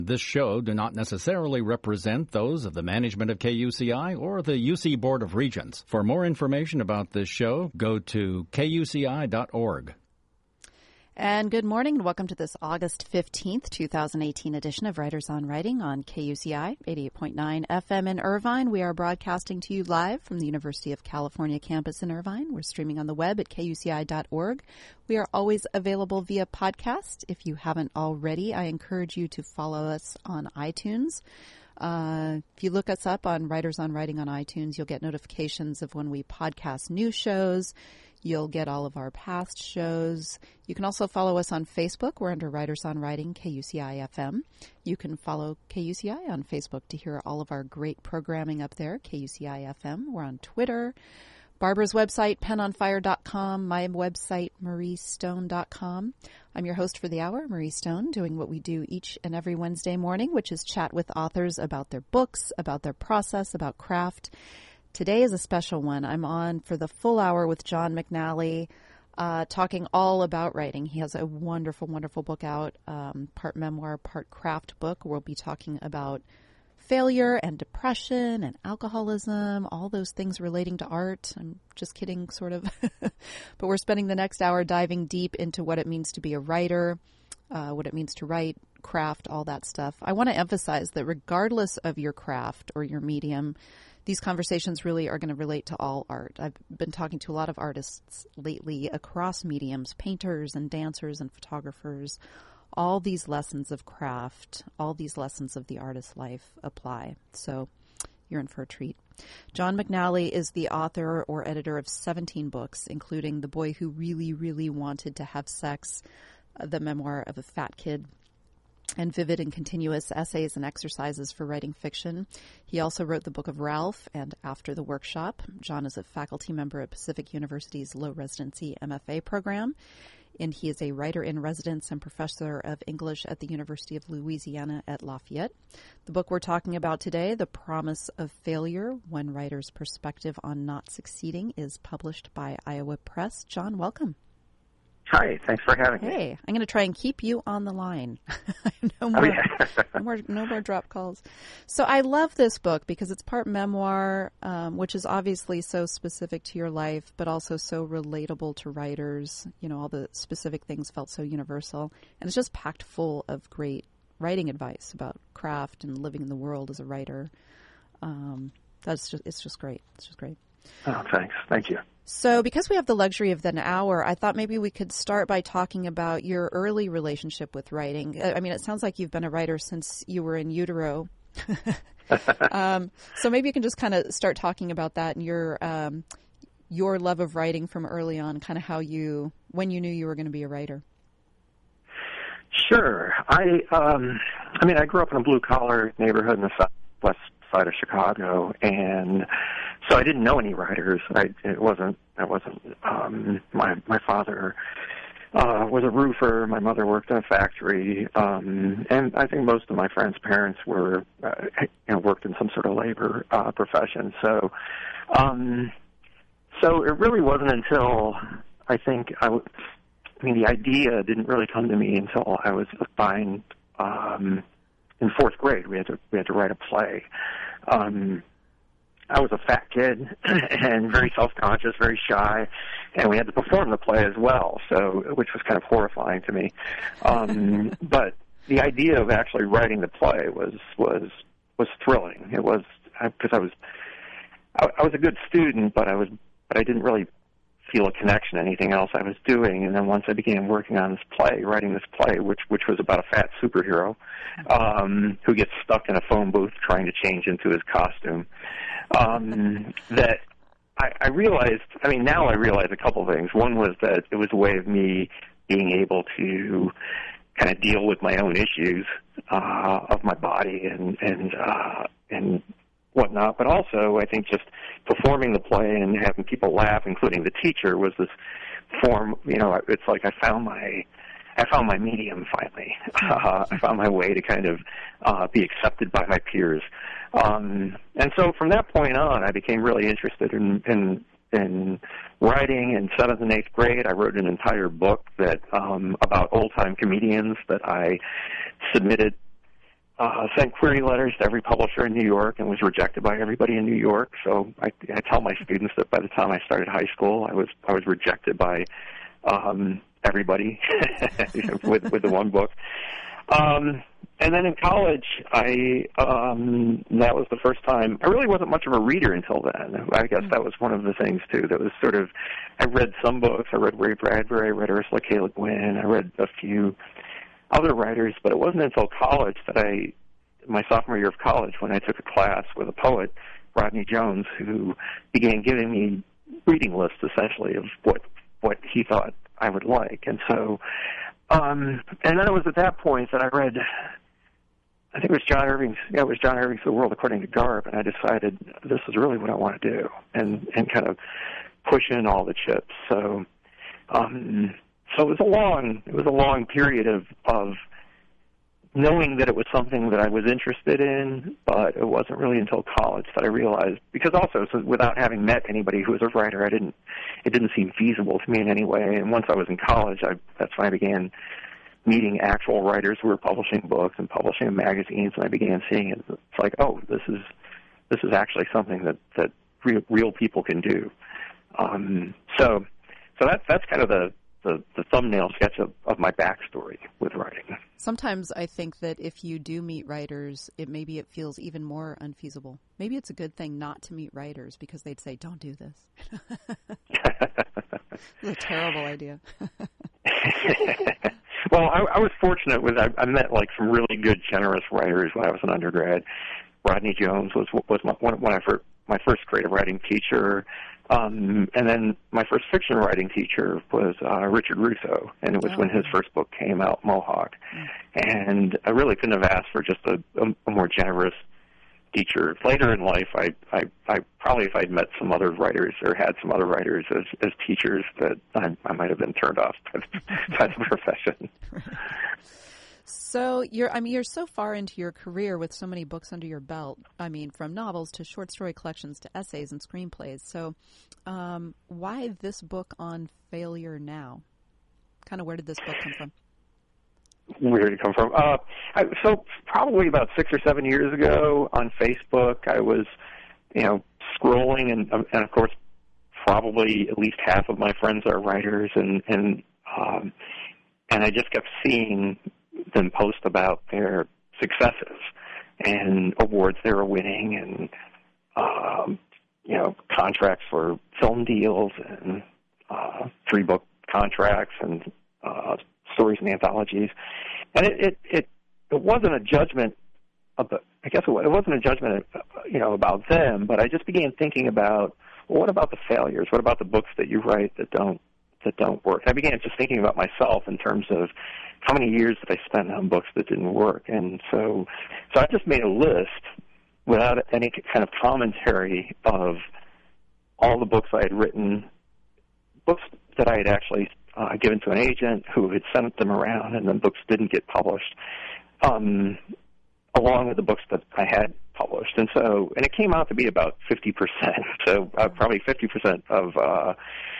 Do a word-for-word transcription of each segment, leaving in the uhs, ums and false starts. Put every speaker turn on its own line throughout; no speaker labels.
This show do not necessarily represent those of the management of K U C I or the U C Board of Regents. For more information about this show, go to K U C I dot org.
And good morning and welcome to this August fifteenth, twenty eighteen edition of Writers on Writing on K U C I eighty-eight point nine F M in Irvine. We are broadcasting to you live from the University of California campus in Irvine. We're streaming on the web at K U C I dot org. We are always available via podcast. If you haven't already, I encourage you to follow us on iTunes. Uh, if you look us up on Writers on Writing on iTunes, you'll get notifications of when we podcast new shows. You'll get all of our past shows. You can also follow us on Facebook. We're under Writers on Writing, K U C I F M. You can follow K U C I on Facebook to hear all of our great programming up there, K U C I F M. We're on Twitter. Barbara's website, pen on fire dot com. My website, marie stone dot com. I'm your host for the hour, Marie Stone, doing what we do each and every Wednesday morning, which is chat with authors about their books, about their process, about craft. Today is a special one. I'm on for the full hour with John McNally, uh, talking all about writing. He has a wonderful, wonderful book out, um, part memoir, part craft book. We'll be talking about failure and depression and alcoholism, all those things relating to art. I'm just kidding, sort of. But we're spending the next hour diving deep into what it means to be a writer, uh, what it means to write, craft, all that stuff. I want to emphasize that regardless of your craft or your medium, these conversations really are going to relate to all art. I've been talking to a lot of artists lately across mediums, painters and dancers and photographers. All these lessons of craft, all these lessons of the artist's life apply. So you're in for a treat. John McNally is the author or editor of seventeen books, including The Boy Who Really, Really Wanted to Have Sex, the memoir of a fat kid, and vivid and continuous essays and exercises for writing fiction. He also wrote the Book of Ralph and After the Workshop. John is a faculty member at Pacific University's low residency M F A program, and he is a writer-in-residence and professor of English at the University of Louisiana at Lafayette. The book we're talking about today, The Promise of Failure, One Writer's Perspective on Not Succeeding, is published by Iowa Press. John, welcome.
Hi, thanks for having
hey,
me.
Hey, I'm going to try and keep you on the line. no, more,
oh, yeah.
no more, no more drop calls. So I love this book because it's part memoir, um, which is obviously so specific to your life, but also so relatable to writers. You know, all the specific things felt so universal, and it's just packed full of great writing advice about craft and living in the world as a writer. Um, that's just, it's just great. It's just great.
Oh, thanks. Thank you.
So because we have the luxury of an hour, I thought maybe we could start by talking about your early relationship with writing. I mean, it sounds like you've been a writer since you were in utero. um, so maybe you can just kind of start talking about that and your um, your love of writing from early on, kind of how you, when you knew you were going to be a writer.
Sure. I, um, I mean, I grew up in a blue-collar neighborhood in the southwest side of Chicago, and so I didn't know any writers. I it wasn't I wasn't um, my my father uh, was a roofer. My mother worked in a factory, um, and I think most of my friends' parents were uh, you know worked in some sort of labor uh, profession. So, um, so it really wasn't until I think I, w- I mean the idea didn't really come to me until I was assigned. Um, In fourth grade, we had to we had to write a play. Um, I was a fat kid and very self-conscious, very shy, and we had to perform the play as well. So, which was kind of horrifying to me. Um, but the idea of actually writing the play was was was thrilling. It was because I, I was I, I was a good student, but I was but I didn't really feel a connection to anything else I was doing. And then once I began working on this play, writing this play, which which was about a fat superhero um, who gets stuck in a phone booth trying to change into his costume, um, that I, I realized, I mean, now I realize a couple things. One was that it was a way of me being able to kind of deal with my own issues uh, of my body and, and, uh, and whatnot, but also I think just performing the play and having people laugh, including the teacher, was this form. You know, it's like I found my, I found my medium finally. Uh, I found my way to kind of uh, be accepted by my peers, um, and so from that point on, I became really interested in, in in writing. In seventh and eighth grade, I wrote an entire book that um, about old time comedians that I submitted uh, sent query letters to every publisher in New York and was rejected by everybody in New York. So I, I tell my students that by the time I started high school, I was I was rejected by um, everybody with with the one book. Um, and then in college, I um, that was the first time. I really wasn't much of a reader until then. I guess that was one of the things too. That was sort of I read some books. I read Ray Bradbury. I read Ursula K. Le Guin. I read a few other writers, but it wasn't until college that I, my sophomore year of college, when I took a class with a poet, Rodney Jones, who began giving me reading lists essentially of what what he thought I would like, and so. Um, and then it was at that point that I read, I think it was John Irving's, yeah, it was John Irving's The World According to Garp, and I decided this is really what I want to do, and, and kind of push in all the chips. So, um, so it was a long, it was a long period of, of knowing that it was something that I was interested in, but it wasn't really until college that I realized, because also so without having met anybody who was a writer, I didn't, it didn't seem feasible to me in any way. And once I was in college, I, that's when I began meeting actual writers who were publishing books and publishing in magazines, and I began seeing it. It's like, oh, this is this is actually something that that real, real people can do. Um, so, so that's that's kind of the. The, the thumbnail sketch of, of my backstory with writing.
Sometimes I think that if you do meet writers, it maybe it feels even more unfeasible. Maybe it's a good thing not to meet writers because they'd say, don't do this. It's a terrible idea.
Well, I, I was fortunate with I, I met like some really good, generous writers when I was an undergrad. Rodney Jones was was my, one, one of my, my first creative writing teacher. Um, and then my first fiction writing teacher was uh, Richard Russo, and it was oh. when his first book came out, Mohawk. Mm. And I really couldn't have asked for just a, a, a more generous teacher. Later in life, I, I, I probably if I'd met some other writers or had some other writers as, as teachers, that I, I might have been turned off by, by the profession.
Right. So you're, I mean, you're so far into your career with so many books under your belt. I mean, from novels to short story collections to essays and screenplays. So, um, why this book on failure now? Kind of, where did this book come from?
Where did it come from? Uh, I, so probably about six or seven years ago on Facebook, I was, you know, scrolling, and, and of course, probably at least half of my friends are writers, and and um, and I just kept seeing them post about their successes and awards they were winning, and um, you know, contracts for film deals, and uh, three book contracts, and uh, stories and anthologies. And it, it, it, it wasn't a judgment of the, I guess it wasn't a judgment, you know, about them, but I just began thinking about, well, what about the failures? What about the books that you write that don't that don't work? I began just thinking about myself in terms of how many years did I spend on books that didn't work. And so so I just made a list without any kind of commentary of all the books I had written, books that I had actually uh, given to an agent who had sent them around, and then books didn't get published, um, along with the books that I had published. And so, and it came out to be about fifty percent. So uh, probably fifty percent of, uh,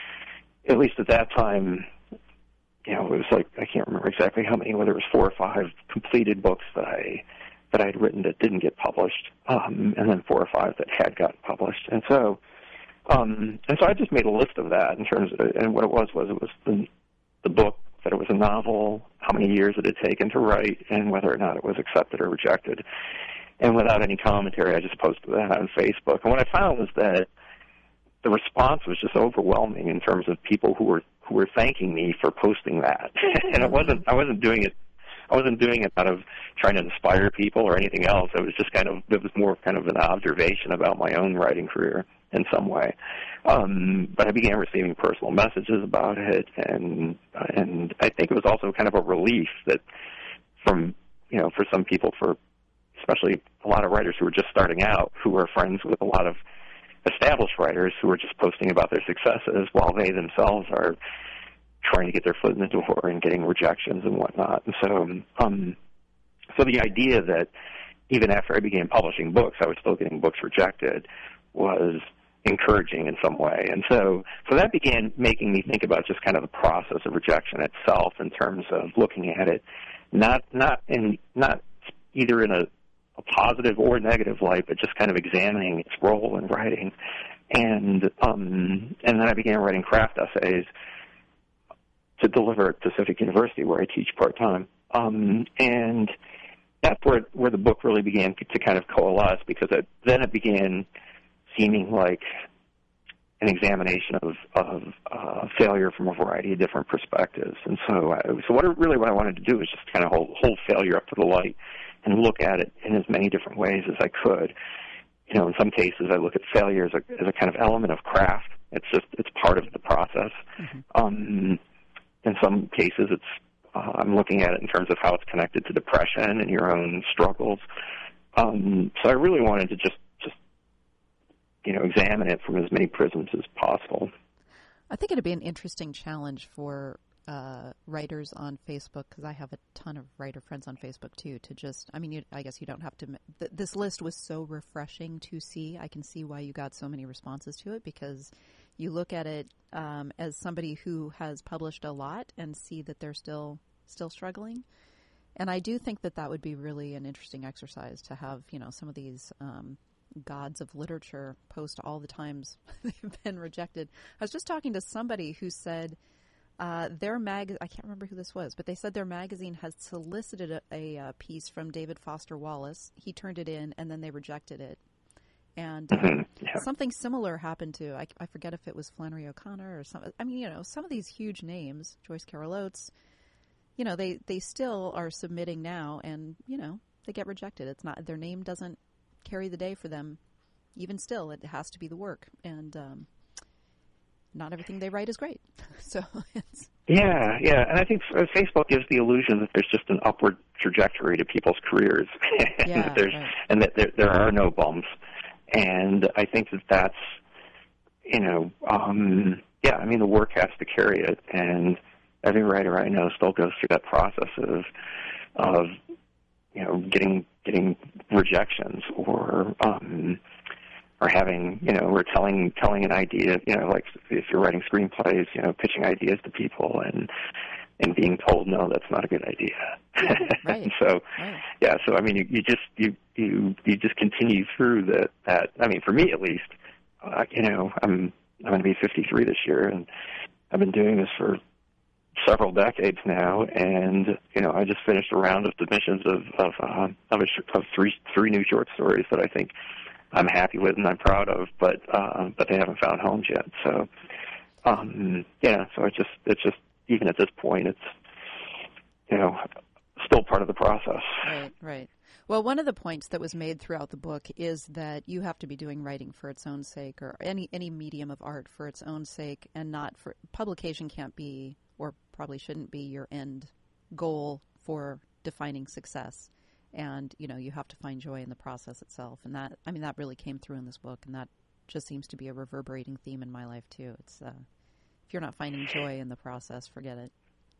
at least at that time, you know, it was like, I can't remember exactly how many, whether it was four or five completed books that I that I had written that didn't get published, um, and then four or five that had gotten published. And so, um, and so I just made a list of that in terms of, and what it was was it was the, the book, that it was a novel, how many years it had taken to write, and whether or not it was accepted or rejected. And without any commentary, I just posted that on Facebook. And what I found was that the response was just overwhelming in terms of people who were who were thanking me for posting that. And it wasn't I wasn't doing it I wasn't doing it out of trying to inspire people or anything else. It was just kind of it was more kind of an observation about my own writing career in some way. Um, but I began receiving personal messages about it, and and I think it was also kind of a relief that from you know for some people, for especially a lot of writers who were just starting out, who were friends with a lot of established writers who are just posting about their successes while they themselves are trying to get their foot in the door and getting rejections and whatnot. And so, um, so the idea that even after I began publishing books, I was still getting books rejected was encouraging in some way. And so, so that began making me think about just kind of the process of rejection itself in terms of looking at it, not not in not either in a, a positive or negative light, but just kind of examining its role in writing. And um, and then I began writing craft essays to deliver at Pacific University, where I teach part-time. Um, and that's where where the book really began to kind of coalesce, because it, then it began seeming like an examination of, of uh, failure from a variety of different perspectives. And so, I, so what really what I wanted to do was just kind of hold, hold failure up to the light and look at it in as many different ways as I could. You know, in some cases, I look at failure as a, as a kind of element of craft. It's just it's part of the process. Mm-hmm. Um, in some cases, it's uh, I'm looking at it in terms of how it's connected to depression and your own struggles. Um, so I really wanted to just you know, examine it from as many prisms as possible.
I think it'd be an interesting challenge for uh, writers on Facebook, because I have a ton of writer friends on Facebook too, to just, I mean, you, I guess you don't have to, th- this list was so refreshing to see. I can see why you got so many responses to it, because you look at it um, as somebody who has published a lot and see that they're still still struggling. And I do think that that would be really an interesting exercise to have, you know, some of these um, gods of literature post all the times they've been rejected. I was just talking to somebody who said uh, their mag, I can't remember who this was, but they said their magazine has solicited a, a, a piece from David Foster Wallace. He turned it in, and then they rejected it. And uh,
mm-hmm. yeah.
something similar happened to, I, I forget if it was Flannery O'Connor or some, I mean, you know, some of these huge names, Joyce Carol Oates, you know, they, they still are submitting now, and, you know, they get rejected. It's not, their name doesn't carry the day for them. Even still, it has to be the work, and um, not everything they write is great. So it's
yeah, yeah, and I think Facebook gives the illusion that there's just an upward trajectory to people's careers, and
yeah,
that there's
right.
and that there, there are no bumps. And I think that that's, you know, um, yeah, I mean, the work has to carry it, and every writer I know still goes through that process of of you know getting getting rejections, or um, or having, you know, or telling telling an idea, you know, like if you're writing screenplays, you know, pitching ideas to people and and being told, no, that's not a good idea.
Yeah, right.
so,
right.
yeah, so I mean, you, you just you you you just continue through that. That I mean, for me at least, uh, you know, I'm I'm going to be fifty-three this year, and I've been doing this for several decades now, and you know, I just finished a round of submissions of of uh, of, a, of three three new short stories that I think I'm happy with and I'm proud of, but uh, but they haven't found homes yet. So, um, yeah, so it's just it's just even at this point, it's you know still part of the process.
Right, right. Well, one of the points that was made throughout the book is that you have to be doing writing for its own sake, or any any medium of art for its own sake, and not for publication. Can't be, or probably shouldn't be, your end goal for defining success. And, you know, you have to find joy in the process itself. And that, I mean, that really came through in this book, and that just seems to be a reverberating theme in my life, too. It's, uh, if you're not finding joy in the process, forget it.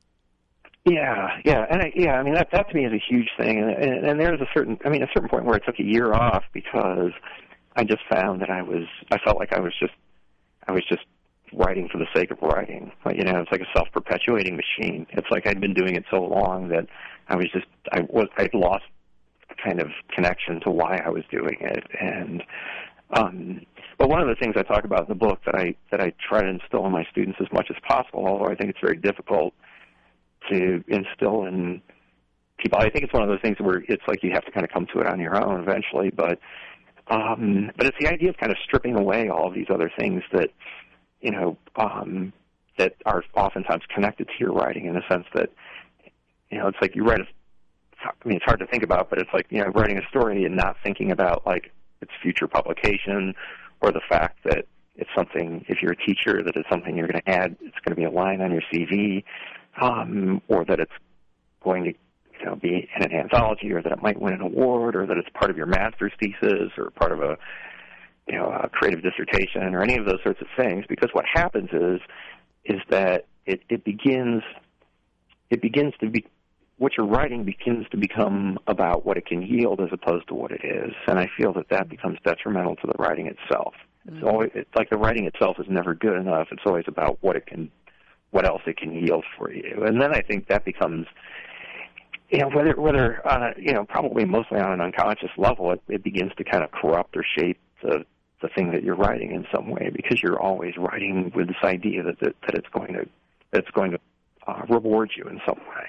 Yeah, yeah, and I, yeah, I mean, that, that to me is a huge thing. And, and, and there's a certain, I mean, a certain point where I took a year off because I just found that I was, I felt like I was just, I was just writing for the sake of writing. But, you know, it's like a self-perpetuating machine. It's like I'd been doing it so long that I was just, I was, I'd lost kind of connection to why I was doing it. And um, but one of the things I talk about in the book that I that I try to instill in my students as much as possible, although I think it's very difficult to instill in people. I think it's one of those things where it's like you have to kind of come to it on your own eventually. But um, but it's the idea of kind of stripping away all of these other things that you know um, that are oftentimes connected to your writing, in the sense that you know it's like you write a I mean, it's hard to think about, but it's like, you know, writing a story and not thinking about, like, its future publication, or the fact that it's something, if you're a teacher, that it's something you're going to add, it's going to be a line on your C V, um, or that it's going to, you know, be in an anthology, or that it might win an award, or that it's part of your master's thesis, or part of a, you know, a creative dissertation, or any of those sorts of things. Because what happens is, is that it, it begins, it begins to be, what you're writing begins to become about what it can yield as opposed to what it is. And I feel that that becomes detrimental to the writing itself. It's
Mm-hmm.
always, it's like the writing itself is never good enough. It's always about what it can, what else it can yield for you. And then I think that becomes, you know, whether whether on a, you know, probably mostly on an unconscious level, it, it begins to kind of corrupt or shape the the thing that you're writing in some way, because you're always writing with this idea that that, that it's going to that it's going to uh, reward you in some way.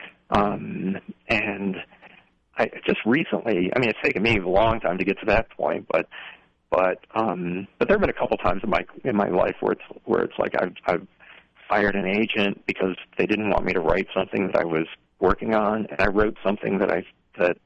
Um, and I just recently, I mean, it's taken me a long time to get to that point, but but um, but there have been a couple times in my in my life where it's where it's like I've I've fired an agent because they didn't want me to write something that I was working on, and I wrote something that I that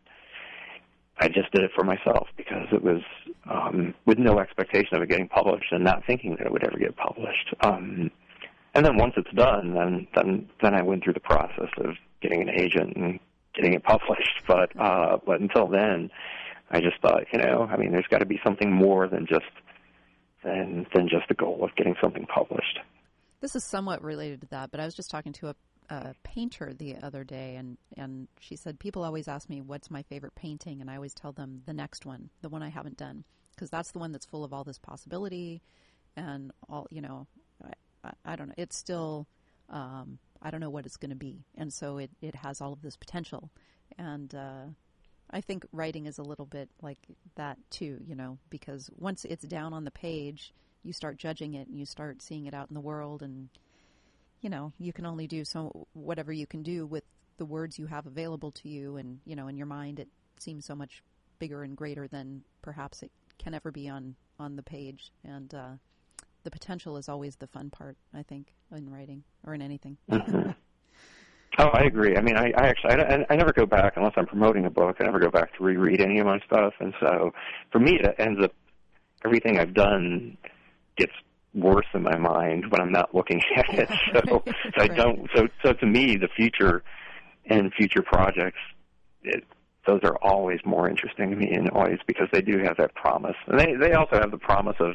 I just did it for myself because it was um, with no expectation of it getting published and not thinking that it would ever get published. Um, and then once it's done, then then then I went through the process of getting an agent and getting it published. But uh, but until then, I just thought, you know, I mean, there's got to be something more than just than than just the goal of getting something published.
This is somewhat related to that, but I was just talking to a, a painter the other day, and, and she said, people always ask me, what's my favorite painting? And I always tell them the next one, the one I haven't done, because that's the one that's full of all this possibility and all, you know, I, I, I don't know. It's still, um, I don't know what it's going to be. And so it, it has all of this potential. And uh, I think writing is a little bit like that too, you know, because once it's down on the page, you start judging it and you start seeing it out in the world, and, you know, you can only do so whatever you can do with the words you have available to you. And, you know, in your mind, it seems so much bigger and greater than perhaps it can ever be on, on the page. And uh, the potential is always the fun part, I think, in writing or in anything.
Mm-hmm. Oh, I agree. I mean, I, I actually, I, I never go back unless I'm promoting a book. I never go back to reread any of my stuff. And so for me, it ends up, everything I've done gets worse in my mind when I'm not looking at it. So, so I don't. So, so to me, the future and future projects, it, those are always more interesting to me, and always because they do have that promise, and they they also have the promise of,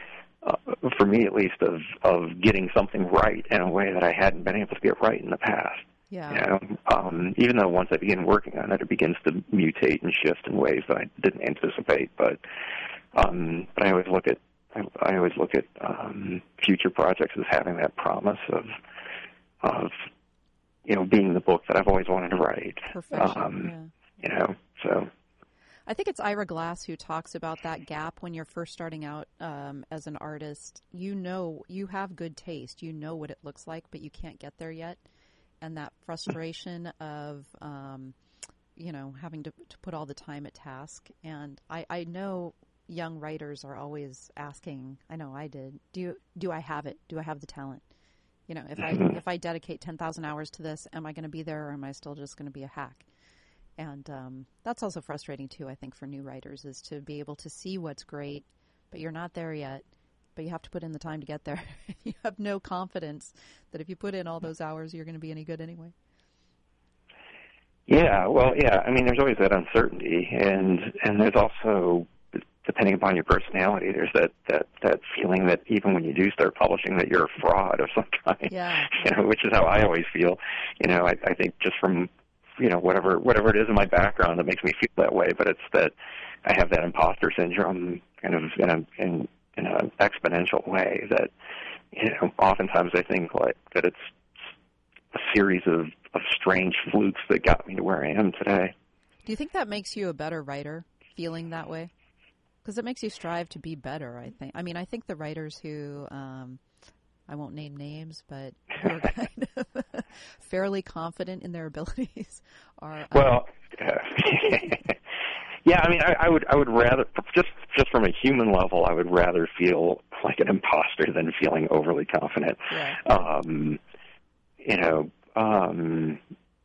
uh, for me at least, of of getting something right in a way that I hadn't been able to get right in the past.
Yeah.
You know, um, even though once I begin working on it, it begins to mutate and shift in ways that I didn't anticipate. But um, but I always look at I always look at um, future projects as having that promise of, of, you know, being the book that I've always wanted to write.
Perfection,
um,
yeah.
You know, so.
I think it's Ira Glass who talks about that gap when you're first starting out um, as an artist. You know, you have good taste. You know what it looks like, but you can't get there yet. And that frustration of, um, you know, having to, to put all the time at task. And I, I know young writers are always asking, I know I did, do you, do I have it? Do I have the talent? You know, if I if I dedicate ten thousand hours to this, am I going to be there, or am I still just going to be a hack? And um, that's also frustrating, too, I think, for new writers, is to be able to see what's great, but you're not there yet, but you have to put in the time to get there. You have no confidence that if you put in all those hours, you're going to be any good anyway.
Yeah, well, yeah, I mean, there's always that uncertainty, and and there's also, depending upon your personality, there's that, that, that feeling that even when you do start publishing that you're a fraud of some kind,
yeah.
You know, which is how I always feel. You know, I, I think just from, you know, whatever whatever it is in my background that makes me feel that way, but it's that I have that imposter syndrome kind of in a, in, in an exponential way that, you know, oftentimes I think like that it's a series of, of strange flukes that got me to where I am today.
Do you think that makes you a better writer, feeling that way? Because it makes you strive to be better, I think. I mean, I think the writers who, um, I won't name names, but who are kind of fairly confident in their abilities are... Um,
well, uh, yeah, I mean, I, I would I would rather, just just from a human level, I would rather feel like an imposter than feeling overly confident.
Yeah.
Um, you know... Um,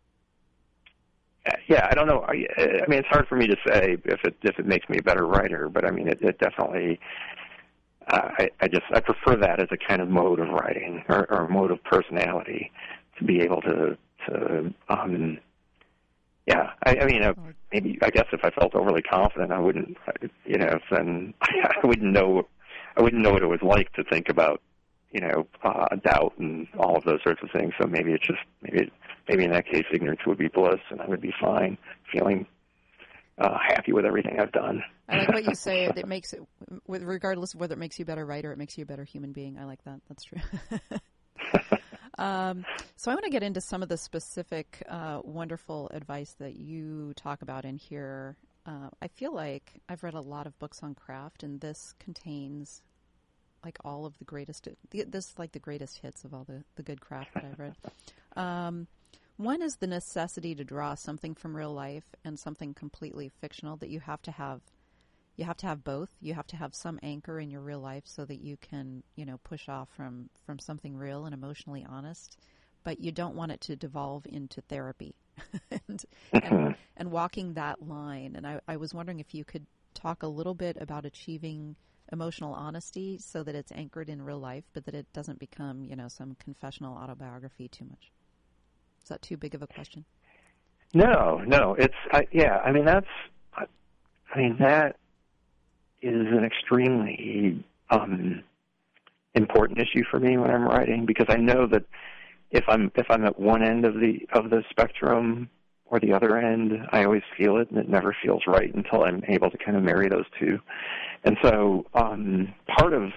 Yeah, I don't know. I, I mean, it's hard for me to say if it if it makes me a better writer, but I mean, it, it definitely. Uh, I, I just I prefer that as a kind of mode of writing or, or mode of personality, to be able to to. Um, yeah, I, I mean, uh, maybe I guess if I felt overly confident, I wouldn't. You know, then I wouldn't know. I wouldn't know what it was like to think about, you know, uh, doubt and all of those sorts of things. So maybe it's just maybe. It, Maybe in that case, ignorance would be bliss, and I would be fine, feeling uh, happy with everything I've done.
I like what you say. It makes it, regardless of whether it makes you a better writer, it makes you a better human being. I like that. That's true. Um, so I want to get into some of the specific, uh, wonderful advice that you talk about in here. Uh, I feel like I've read a lot of books on craft, and this contains like all of the greatest, this is like the greatest hits of all the, the good craft that I've read. Um, one is the necessity to draw something from real life and something completely fictional, that you have to have. You have to have both. You have to have some anchor in your real life so that you can, you know, push off from, from something real and emotionally honest, but you don't want it to devolve into therapy and, and and walking that line. And I, I was wondering if you could talk a little bit about achieving emotional honesty so that it's anchored in real life, but that it doesn't become, you know, some confessional autobiography too much. Is that too big of a question?
No, no. It's, I, yeah, I mean, that's, I, I mean, that is an extremely um, important issue for me when I'm writing, because I know that if I'm if I'm at one end of the of the spectrum or the other end, I always feel it, and it never feels right until I'm able to kind of marry those two. And so um, part of,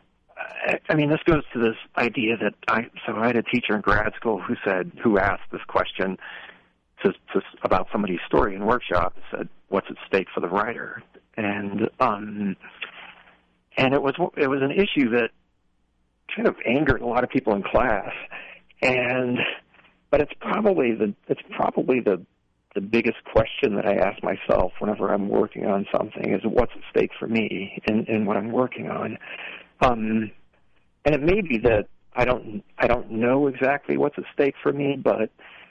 I mean, this goes to this idea that I so I had a teacher in grad school who said who asked this question to, to about somebody's story in workshop. Said, "What's at stake for the writer?" And um, and it was it was an issue that kind of angered a lot of people in class, and but it's probably the it's probably the the biggest question that I ask myself whenever I'm working on something is what's at stake for me in, in what I'm working on. Um, and it may be that I don't I don't know exactly what's at stake for me, but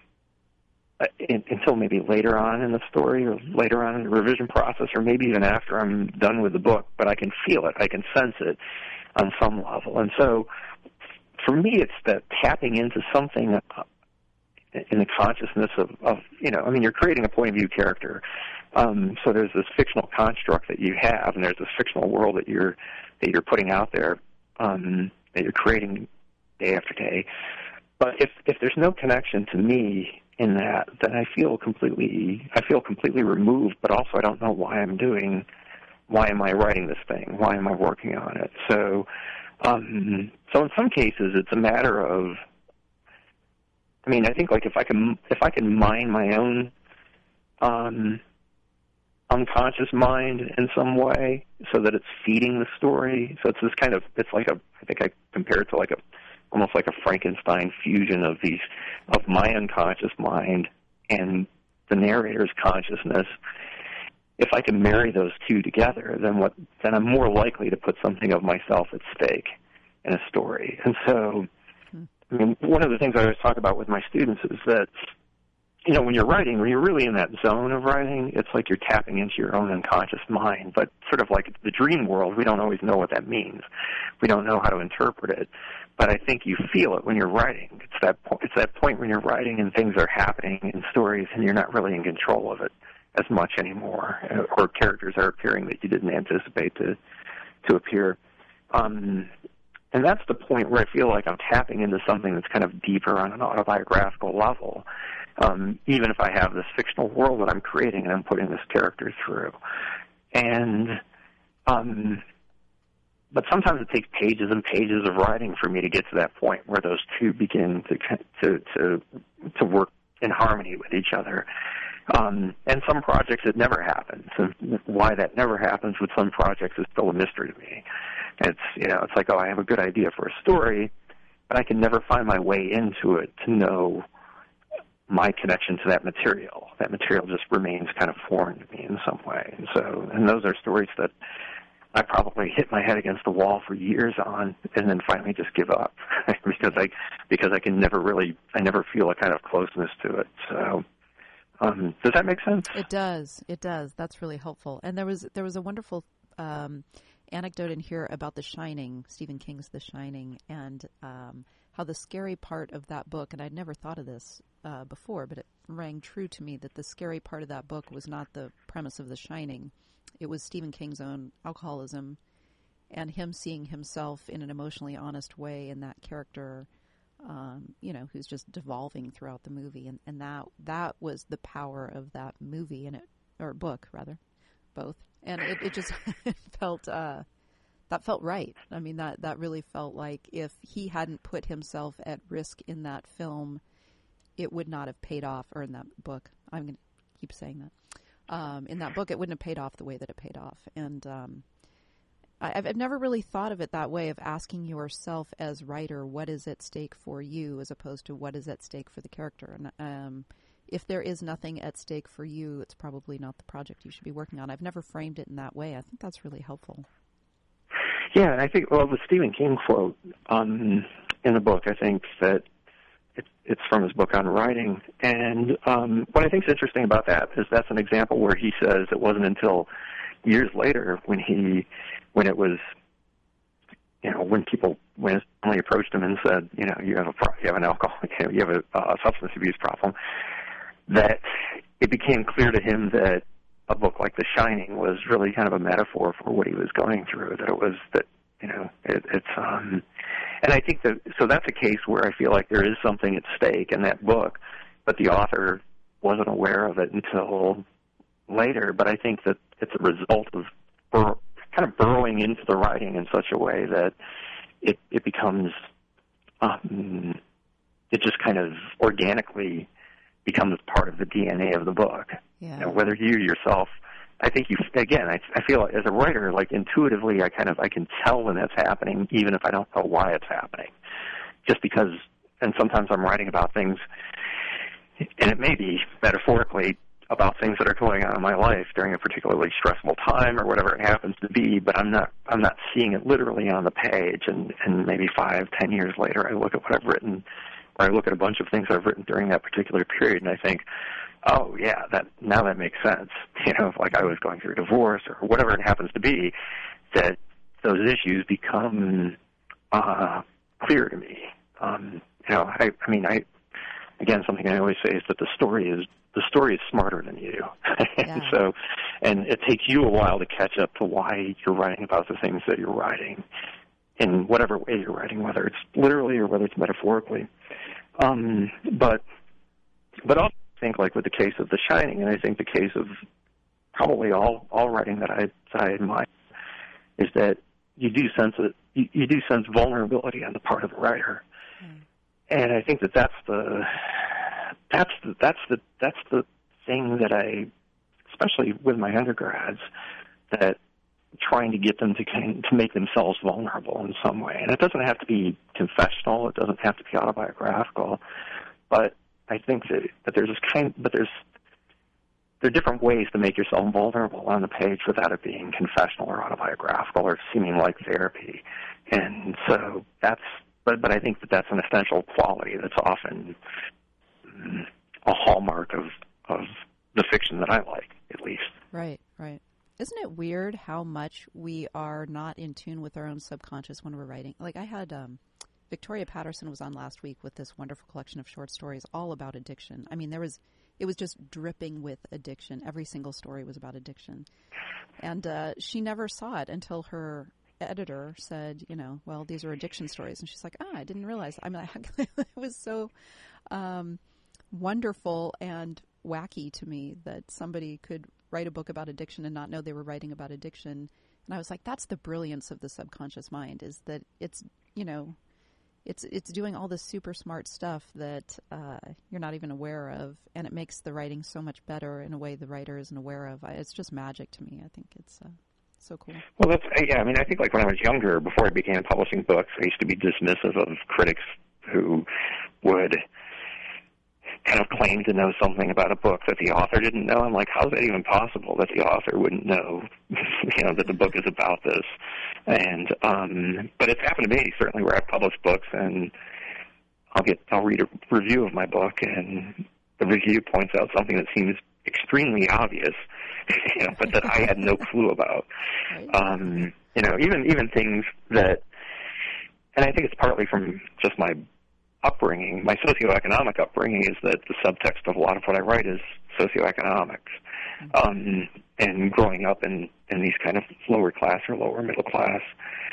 In, until maybe later on in the story or later on in the revision process or maybe even after I'm done with the book, but I can feel it, I can sense it on some level. And so for me, it's that tapping into something in the consciousness of, of you know, I mean, you're creating a point of view character. Um, so there's this fictional construct that you have, and there's this fictional world that you're that you're putting out there, um, that you're creating day after day. But if if there's no connection to me in that, then I feel completely I feel completely removed, but also I don't know why I'm doing why am I writing this thing? Why am I working on it? So um, so in some cases it's a matter of I mean, I think like if I can if I can mine my own um, unconscious mind in some way so that it's feeding the story. So it's this kind of it's like a I think I compare it to like a almost like a Frankenstein fusion of these, of my unconscious mind and the narrator's consciousness. If I can marry those two together, then what? Then I'm more likely to put something of myself at stake in a story. And so, I mean, one of the things I always talk about with my students is that, you know, when you're writing, when you're really in that zone of writing, it's like you're tapping into your own unconscious mind. But sort of like the dream world, we don't always know what that means. We don't know how to interpret it. But I think you feel it when you're writing. It's that po- it's that point when you're writing and things are happening in stories and you're not really in control of it as much anymore, or characters are appearing that you didn't anticipate to to appear. Um, and that's the point where I feel like I'm tapping into something that's kind of deeper on an autobiographical level, um, even if I have this fictional world that I'm creating and I'm putting this character through. And um But sometimes it takes pages and pages of writing for me to get to that point where those two begin to to to, to work in harmony with each other. Um, and some projects it never happens. And why that never happens with some projects is still a mystery to me. It's you know it's like, oh, I have a good idea for a story, but I can never find my way into it to know my connection to that material. That material just remains kind of foreign to me in some way. And so, and those are stories that I probably hit my head against the wall for years on, and then finally just give up because I because I can never really I never feel a kind of closeness to it. So, um, does that make sense?
It does. It does. That's really helpful. And there was there was a wonderful um, anecdote in here about The Shining, Stephen King's The Shining, and um, how the scary part of that book. And I'd never thought of this uh, before, but it rang true to me that the scary part of that book was not the premise of The Shining. It was Stephen King's own alcoholism and him seeing himself in an emotionally honest way in that character, um, you know, who's just devolving throughout the movie. And, and that that was the power of that movie, and it or book, rather, both. And it, it just it felt, uh, that felt right. I mean, that, that really felt like if he hadn't put himself at risk in that film, it would not have paid off, or in that book. I'm going to keep saying that. Um, in that book, it wouldn't have paid off the way that it paid off. And um, I, I've, I've never really thought of it that way, of asking yourself as writer, what is at stake for you, as opposed to what is at stake for the character. And um, if there is nothing at stake for you, it's probably not the project you should be working on. I've never framed it in that way. I think that's really helpful.
Yeah, I think, well, the Stephen King quote um, in the book, I think that it, it's from his book on writing. And um, what I think is interesting about that is that's an example where he says it wasn't until years later when he, when it was, you know, when people, when his family approached him and said, you know, you have a, you have an alcohol, you, know, you have a uh, substance abuse problem, that it became clear to him that a book like The Shining was really kind of a metaphor for what he was going through, that it was that, you know, it, it's, um, and I think that, so that's a case where I feel like there is something at stake in that book, but the author wasn't aware of it until later. But I think that it's a result of bur- kind of burrowing into the writing in such a way that it, it becomes, um, it just kind of organically becomes part of the D N A of the book.
Yeah.
You know, whether you yourself, I think you, again, I, I feel as a writer, like intuitively, I kind of, I can tell when that's happening, even if I don't know why it's happening. Just because, and sometimes I'm writing about things, and it may be metaphorically about things that are going on in my life during a particularly stressful time or whatever it happens to be, but I'm not, I'm not seeing it literally on the page, and, and maybe five, ten years later, I look at what I've written, or I look at a bunch of things I've written during that particular period, and I think, oh, yeah, that now that makes sense. You know, if like I was going through a divorce or whatever it happens to be, that those issues become uh, clear to me. Um, you know, I, I mean, I again, something I always say is that the story is the story is smarter than you.
Yeah.
And so, and it takes you a while to catch up to why you're writing about the things that you're writing in whatever way you're writing, whether it's literally or whether it's metaphorically. Um, but, but also, I think, like with the case of The Shining, and I think the case of probably all, all writing that I, that I admire, is that you do sense it, you, you do sense vulnerability on the part of the writer, mm. and I think that that's the that's the that's the that's the thing that I, especially with my undergrads, that trying to get them to kind to make themselves vulnerable in some way, and it doesn't have to be confessional, it doesn't have to be autobiographical, but I think that, that there's this kind, but there's there are different ways to make yourself vulnerable on the page without it being confessional or autobiographical or seeming like therapy, and so that's. But but I think that that's an essential quality that's often um, a hallmark of of the fiction that I like, at least.
Right, right. Isn't it weird how much we are not in tune with our own subconscious when we're writing? Like I had. Um, Victoria Patterson was on last week with this wonderful collection of short stories all about addiction. I mean, there was, it was just dripping with addiction. Every single story was about addiction. And uh, she never saw it until her editor said, you know, well, these are addiction stories. And she's like, ah, I didn't realize. I mean, it was so um, wonderful and wacky to me that somebody could write a book about addiction and not know they were writing about addiction. And I was like, that's the brilliance of the subconscious mind, is that it's, you know, It's it's doing all this super smart stuff that uh, you're not even aware of, and it makes the writing so much better in a way the writer isn't aware of. It's just magic to me. I think it's uh, so cool.
Well, that's yeah. I mean, I think like when I was younger, before I began publishing books, I used to be dismissive of critics who would kind of claim to know something about a book that the author didn't know. I'm like, how is that even possible that the author wouldn't know, you know, that the book is about this? And um, but it's happened to me certainly where I've published books and I'll get I'll read a review of my book and the review points out something that seems extremely obvious, you know, but that I had no clue about. Um, you know, even even things that, and I think it's partly from just my upbringing, my socioeconomic upbringing, is that the subtext of a lot of what I write is socioeconomics. Um, and growing up in, in these kind of lower class or lower middle class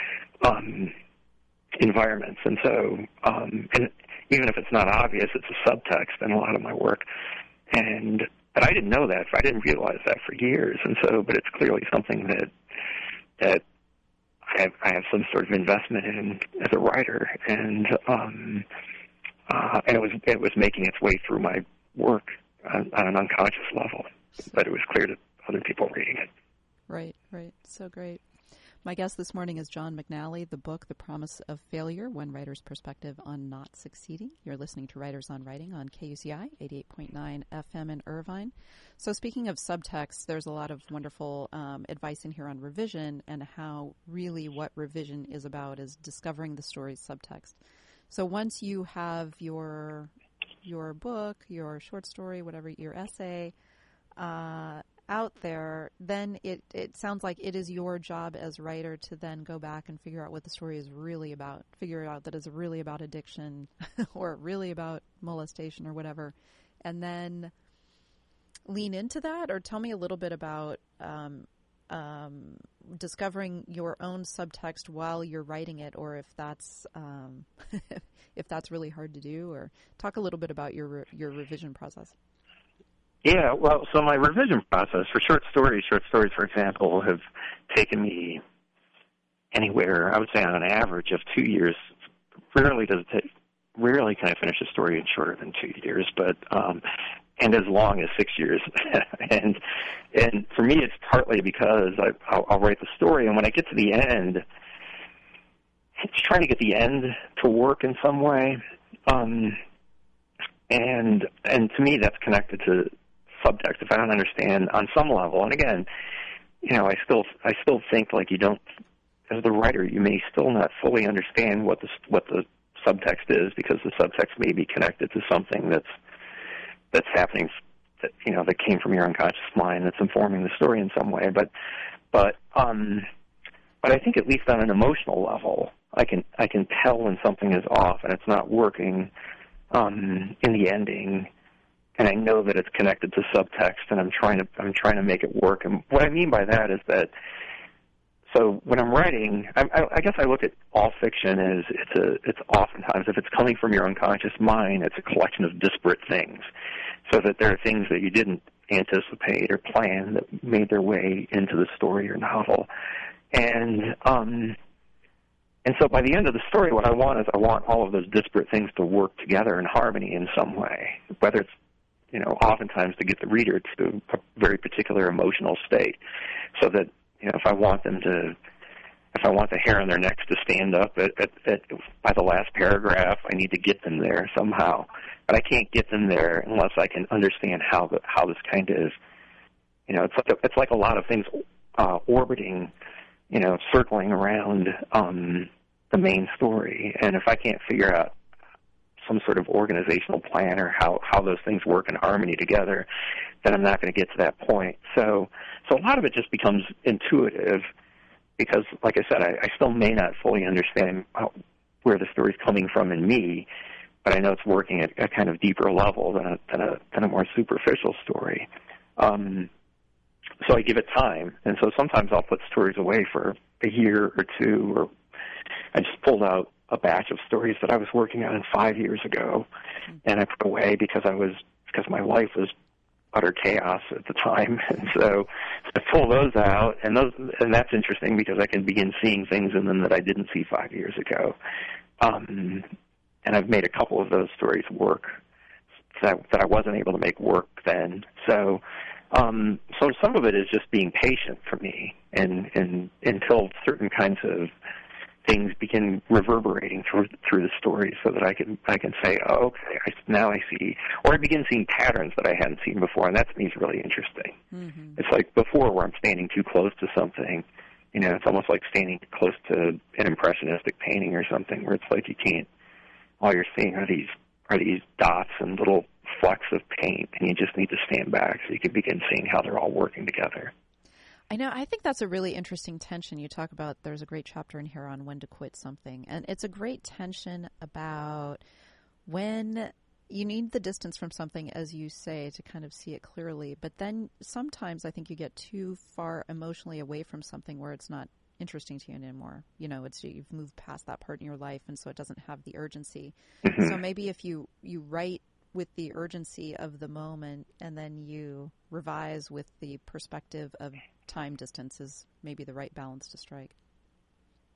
um, environments. And so, um, and even if it's not obvious, it's a subtext in a lot of my work. And, but I didn't know that. I didn't realize that for years. And so, but it's clearly something that, that I have, I have some sort of investment in as a writer, and um, uh, and it was it was making its way through my work on, on an unconscious level, but it was clear to other people reading it.
Right, right. So great. My guest this morning is John McNally, the book, The Promise of Failure, One Writer's Perspective on Not Succeeding. You're listening to Writers on Writing on K U C I, eighty-eight point nine F M in Irvine. So speaking of subtext, there's a lot of wonderful um, advice in here on revision and how really what revision is about is discovering the story's subtext. So once you have your your book, your short story, whatever, your essay, uh, out there, then it, it sounds like it is your job as writer to then go back and figure out what the story is really about, figure out that it's really about addiction or really about molestation or whatever, and then lean into that. Or tell me a little bit about um, um, discovering your own subtext while you're writing it, or if that's um, if that's really hard to do, or talk a little bit about your re- your revision process.
Yeah, well, so my revision process for short stories, short stories, for example, have taken me anywhere, I would say on an average of two years. Rarely does it take, rarely can I finish a story in shorter than two years, but, um, and as long as six years. and, and for me, it's partly because I, I'll, I'll write the story, and when I get to the end, it's trying to get the end to work in some way. Um, and, and to me, that's connected to subtext. If I don't understand on some level, and again, you know, I still I still think like you don't, as the writer, you may still not fully understand what the what the subtext is, because the subtext may be connected to something that's that's happening, that, you know, that came from your unconscious mind, that's informing the story in some way. But but um, but I think at least on an emotional level, I can I can tell when something is off and it's not working um, in the ending. And I know that it's connected to subtext, and I'm trying to I'm trying to make it work. And what I mean by that is that, so when I'm writing, I, I, I guess I look at all fiction as it's a it's oftentimes, if it's coming from your unconscious mind, it's a collection of disparate things, so that there are things that you didn't anticipate or plan that made their way into the story or novel, and um, and so by the end of the story, what I want is I want all of those disparate things to work together in harmony in some way, whether it's, you know, oftentimes to get the reader to a very particular emotional state, so that, you know, if I want them to, if I want the hair on their necks to stand up at, at, at by the last paragraph, I need to get them there somehow. But I can't get them there unless I can understand how the, how this kind of, you know, it's like a, it's like a lot of things uh, orbiting, you know, circling around um, the main story. And if I can't figure out some sort of organizational plan or how, how those things work in harmony together, then I'm not going to get to that point. So so a lot of it just becomes intuitive, because, like I said, I, I still may not fully understand how, where the story's coming from in me, but I know it's working at a kind of deeper level than a, than a, than a more superficial story. Um, so I give it time, and so sometimes I'll put stories away for a year or two, or I just pulled out a batch of stories that I was working on five years ago, and I put away because I was because my life was utter chaos at the time, and so, so I pull those out, and those and that's interesting because I can begin seeing things in them that I didn't see five years ago, um, and I've made a couple of those stories work that that I wasn't able to make work then. So, um, so some of it is just being patient for me, and and until certain kinds of things begin reverberating through through the story, so that I can I can say, oh, okay, I, now I see, or I begin seeing patterns that I hadn't seen before, and that to me is really interesting. Mm-hmm. It's like before, where I'm standing too close to something, you know, it's almost like standing close to an impressionistic painting or something, where it's like you can't, all you're seeing are these are these dots and little flecks of paint, and you just need to stand back so you can begin seeing how they're all working together.
I know. I think that's a really interesting tension. You talk about, there's a great chapter in here on when to quit something. And it's a great tension about when you need the distance from something, as you say, to kind of see it clearly. But then sometimes I think you get too far emotionally away from something where it's not interesting to you anymore. You know, it's you've moved past that part in your life, and so it doesn't have the urgency. Mm-hmm. So maybe if you, you write with the urgency of the moment, and then you revise with the perspective of time distance, is maybe the right balance to strike.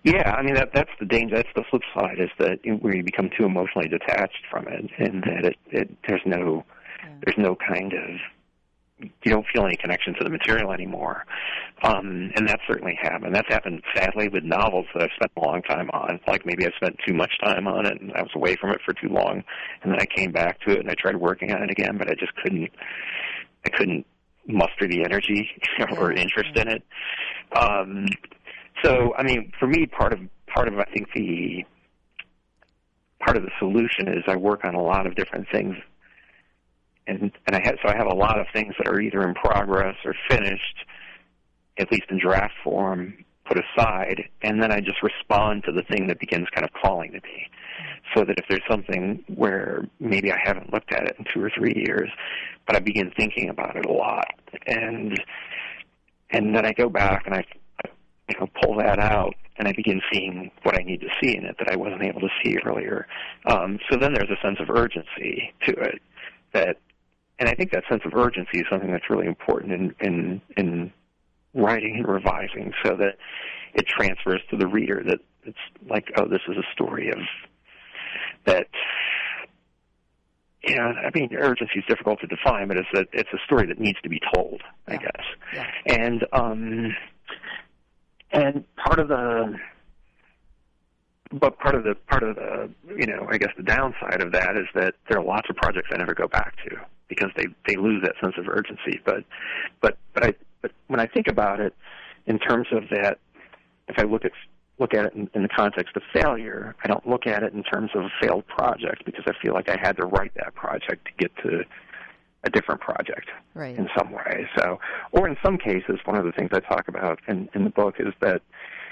Yeah, I mean that that's the danger. That's the flip side, is that where you become too emotionally detached from it, and that it, it there's no yeah. there's no kind of you don't feel any connection to the material anymore. Um, and that certainly happened. That's happened, sadly, with novels that I've spent a long time on. Like maybe I spent too much time on it and I was away from it for too long, and then I came back to it and I tried working on it again, but I just couldn't. I couldn't muster the energy or interest in it. Um, so, I mean, for me, part of part of I think the part of the solution is I work on a lot of different things. And, and I have, so I have a lot of things that are either in progress or finished, at least in draft form, put aside, and then I just respond to the thing that begins kind of calling to me. So that if there's something where maybe I haven't looked at it in two or three years, but I begin thinking about it a lot, and and then I go back and I, I you know, pull that out, and I begin seeing what I need to see in it that I wasn't able to see earlier. Um, so then there's a sense of urgency to it that. And I think that sense of urgency is something that's really important in, in in writing and revising, so that it transfers to the reader that it's like, oh, this is a story of that. You know, I mean, urgency is difficult to define, but it's a it's a story that needs to be told, I
yeah.
guess.
Yeah.
And um, and part of the. But part of the part of the you know I guess the downside of that is that there are lots of projects I never go back to because they, they lose that sense of urgency. But but but I but when I think about it in terms of that, if I look at look at it in, in the context of failure, I don't look at it in terms of a failed project because I feel like I had to write that project to get to a different project
right.
in some way. So, or in some cases, one of the things I talk about in, in the book is that.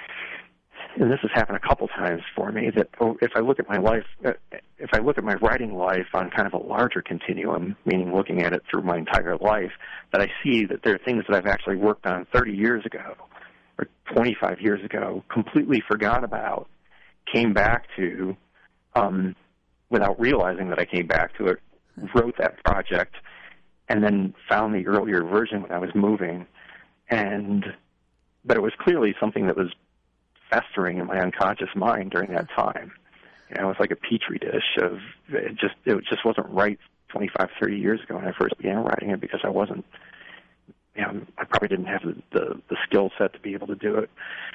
And this has happened a couple times for me, that if I look at my life, if I look at my writing life on kind of a larger continuum, meaning looking at it through my entire life, that I see that there are things that I've actually worked on thirty years ago or twenty-five years ago, completely forgot about, came back to, um, without realizing that I came back to it, wrote that project, and then found the earlier version when I was moving. And, but it was clearly something that was festering in my unconscious mind during that time. You know, it was like a petri dish of it just it just wasn't right twenty-five, thirty years ago when I first began writing it because I wasn't, you know, I probably didn't have the, the, the skill set to be able to do it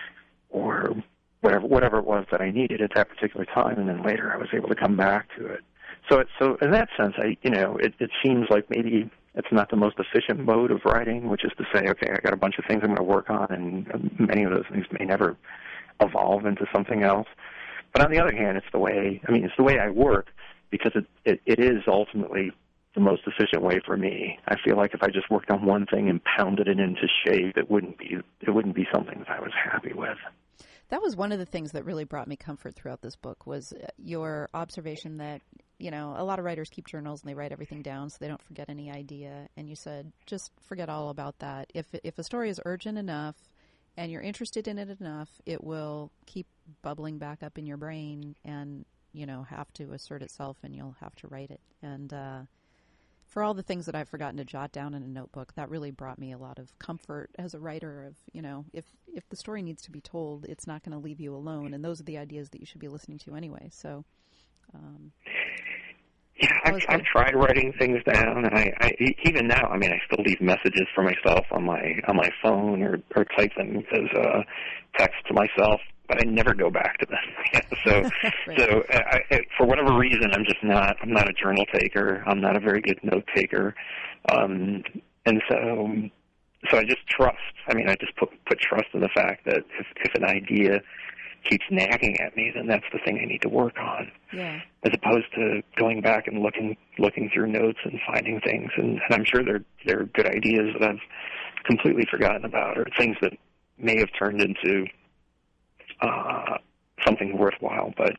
or whatever whatever it was that I needed at that particular time, and then later I was able to come back to it. So it, so in that sense, I you know, it, it seems like maybe it's not the most efficient mode of writing, which is to say, okay, I got a bunch of things I'm going to work on, and many of those things may never evolve into something else. But on the other hand, it's the way, I mean, it's the way I work because it, it, it is ultimately the most efficient way for me. I feel like if I just worked on one thing and pounded it into shape, it wouldn't be, it wouldn't be something that I was happy with.
That was one of the things that really brought me comfort throughout this book was your observation that, you know, a lot of writers keep journals and they write everything down so they don't forget any idea. And you said, just forget all about that. If if a story is urgent enough, and you're interested in it enough, it will keep bubbling back up in your brain and, you know, have to assert itself and you'll have to write it. And uh, for all the things that I've forgotten to jot down in a notebook, that really brought me a lot of comfort as a writer of, you know, if, if the story needs to be told, it's not going to leave you alone. And those are the ideas that you should be listening to anyway. So, um,
yeah, I've, I've tried writing things down, and I, I even now, I mean, I still leave messages for myself on my on my phone or, or type them as uh, text to myself, but I never go back to them. so, right. so I, I, for whatever reason, I'm just not. I'm not a journal taker. I'm not a very good note taker, um, and so so I just trust. I mean, I just put put trust in the fact that if, if an idea keeps nagging at me, then that's the thing I need to work on.
Yeah.
As opposed to going back and looking looking through notes and finding things, and, and I'm sure they're they're good ideas that I've completely forgotten about, or things that may have turned into uh, something worthwhile. But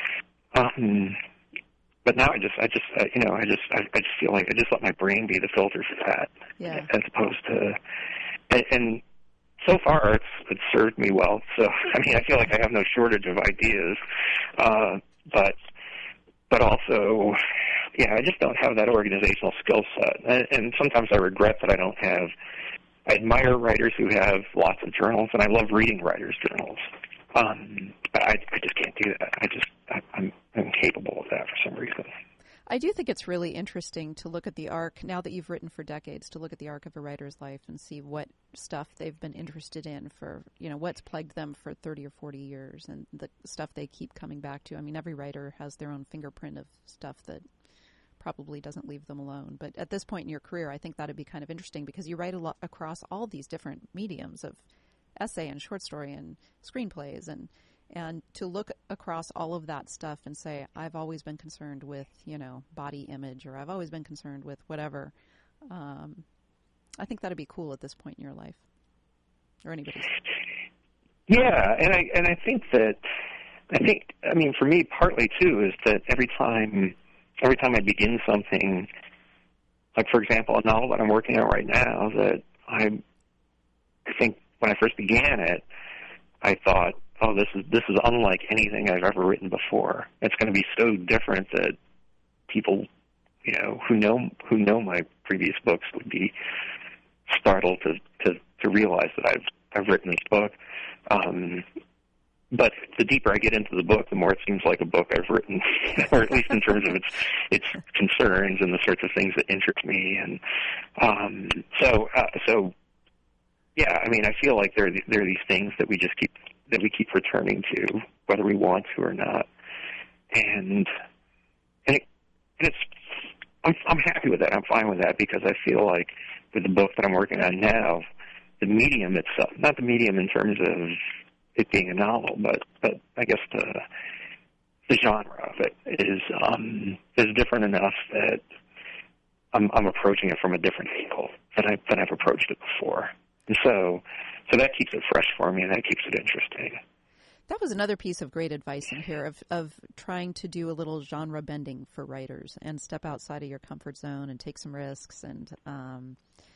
um, but now I just I just uh, you know I just I, I just feel like I just let my brain be the filter for that,
yeah.
as opposed to and. and So far, it's it's served me well. So, I mean, I feel like I have no shortage of ideas, uh, but but also, yeah, I just don't have that organizational skill set. And, and sometimes I regret that I don't have. I admire writers who have lots of journals, and I love reading writers' journals. Um, but I, I just can't do that. I just, I, I'm incapable of that for some reason.
I do think it's really interesting to look at the arc, now that you've written for decades, to look at the arc of a writer's life and see what stuff they've been interested in for, you know, what's plagued them for thirty or forty years and the stuff they keep coming back to. I mean, every writer has their own fingerprint of stuff that probably doesn't leave them alone. But at this point in your career, I think that would be kind of interesting because you write a lot across all these different mediums of essay and short story and screenplays, and and to look across all of that stuff and say, I've always been concerned with, you know, body image, or I've always been concerned with whatever. Um, I think that'd be cool at this point in your life, or anybody's.
Yeah, and I and I think that I think I mean for me partly too is that every time every time I begin something, like for example a novel that I'm working on right now, that I I think when I first began it, I thought, oh, this is this is unlike anything I've ever written before. It's going to be so different that people, you know, who know who know my previous books would be startled to to, to realize that I've I've written this book. Um, but the deeper I get into the book, the more it seems like a book I've written, or at least in terms of its its concerns and the sorts of things that interest me. And um, so uh, so. Yeah, I mean, I feel like there are, there are these things that we just keep that we keep returning to, whether we want to or not, and and, it, and it's I'm I'm happy with that. I'm fine with that because I feel like with the book that I'm working on now, the medium itself, not the medium in terms of it being a novel, but but I guess the the genre of it is um, is different enough that I'm I'm approaching it from a different angle than I than I've approached it before. And so, so that keeps it fresh for me, and that keeps it interesting.
That was another piece of great advice in here of, of trying to do a little genre bending for writers and step outside of your comfort zone and take some risks. And um,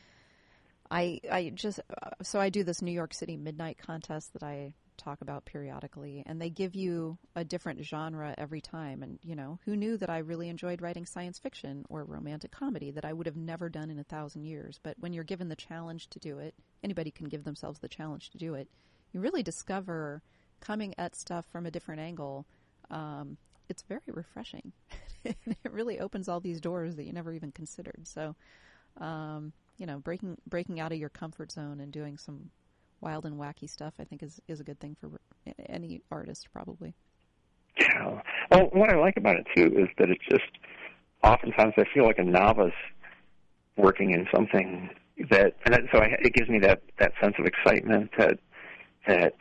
I, I just so I do this New York City Midnight Contest that I talk about periodically, and they give you a different genre every time. And, you know, who knew that I really enjoyed writing science fiction or romantic comedy that I would have never done in a thousand years? But when you're given the challenge to do it, anybody can give themselves the challenge to do it, you really discover coming at stuff from a different angle. Um, it's very refreshing. It really opens all these doors that you never even considered. So, um, you know, breaking breaking out of your comfort zone and doing some wild and wacky stuff, I think, is, is a good thing for any artist, probably.
Yeah. Well, what I like about it, too, is that it's just, oftentimes I feel like a novice working in something that, and that, so I, it gives me that, that sense of excitement that, that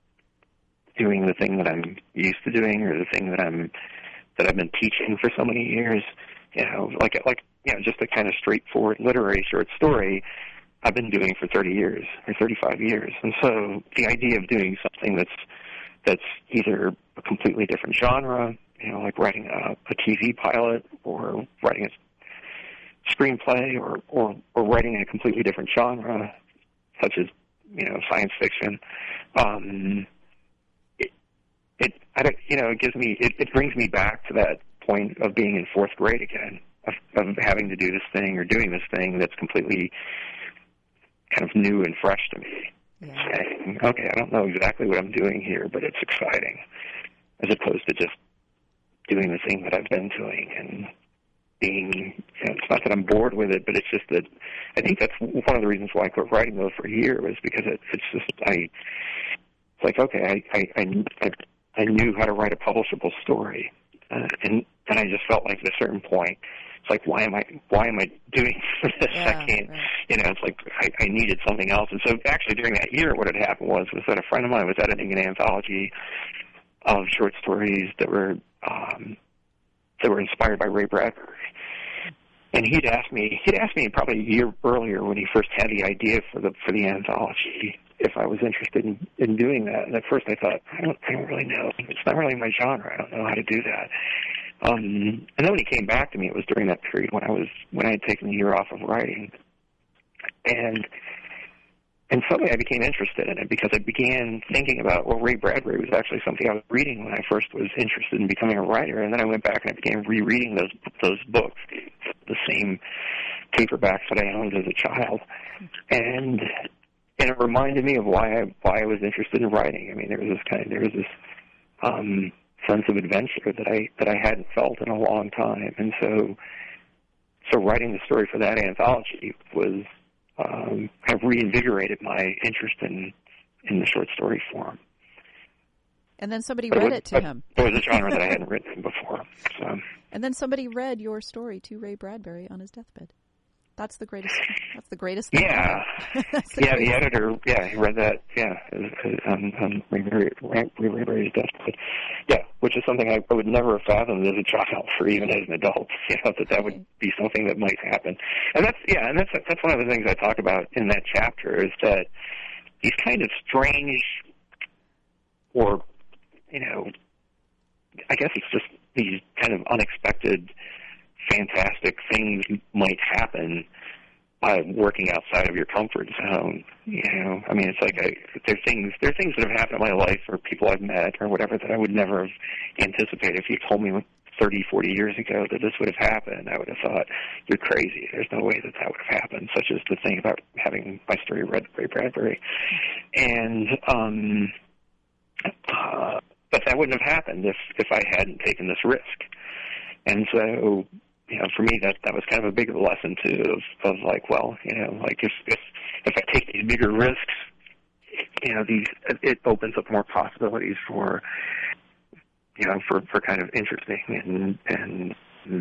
doing the thing that I'm used to doing, or the thing that I'm, that I've been teaching for so many years, you know, like, like, you know, just a kind of straightforward literary short story I've been doing for thirty years or thirty-five years. And so the idea of doing something that's that's either a completely different genre, you know, like writing a, a T V pilot or writing a screenplay or, or, or writing a completely different genre, such as, you know, science fiction, um, it, it I don't, you know, it gives me, it, it brings me back to that point of being in fourth grade again, of, of having to do this thing or doing this thing that's completely kind of new and fresh to me. Yeah. Saying, okay, I don't know exactly what I'm doing here, but it's exciting, as opposed to just doing the thing that I've been doing and being, you know, it's not that I'm bored with it, but it's just that I think that's one of the reasons why I quit writing those for a year, was because it, it's just, I, it's like, okay, I, I, I, I knew how to write a publishable story, uh, and, and I just felt like at a certain point, it's like, why am I, why am I doing this?
Yeah,
I can't,
right.
you know, it's like I, I needed something else. And so actually during that year, what had happened was, was that a friend of mine was editing an anthology of short stories that were, um, that were inspired by Ray Bradbury. And he'd asked me, he'd asked me probably a year earlier when he first had the idea for the, for the anthology, if I was interested in, in doing that. And at first I thought, I don't, I don't really know. It's not really my genre. I don't know how to do that. Um, and then when he came back to me, it was during that period when I was, when I had taken a year off of writing. And, and suddenly I became interested in it because I began thinking about, well, Ray Bradbury was actually something I was reading when I first was interested in becoming a writer. And then I went back and I began rereading those, those books, the same paperbacks that I owned as a child. And and it reminded me of why I why I was interested in writing. I mean, there was this kind of there was this um, sense of adventure that I that I hadn't felt in a long time, and so so writing the story for that anthology was um, kind of reinvigorated my interest in in the short story form.
And then somebody
but
read
it, was,
it to him.
It was a genre that I hadn't written before. So.
And then somebody read your story to Ray Bradbury on his deathbed. That's the greatest. That's the greatest thing.
Yeah,
the
yeah.
greatest.
The editor, yeah, he read that. Yeah, on, on Ray Bradbury's deathbed. Yeah, which is something I, I would never have fathomed as a child, or even as an adult. You know, that that would be something that might happen. And that's yeah, and that's that's one of the things I talk about in that chapter is that these kind of strange, or you know, I guess it's just these kind of unexpected, fantastic things might happen by working outside of your comfort zone. You know, I mean, it's like I, there are things there are things that have happened in my life, or people I've met, or whatever, that I would never have anticipated. If you told me thirty, forty years ago that this would have happened, I would have thought, you're crazy. There's no way that that would have happened, such as the thing about having my story read by Ray Bradbury. And, um, uh, but that wouldn't have happened if, if I hadn't taken this risk. And so, you know, for me, that that was kind of a big lesson too, of, of like, well, you know, like if, if if I take these bigger risks, you know, these it opens up more possibilities for, you know, for, for kind of interesting and and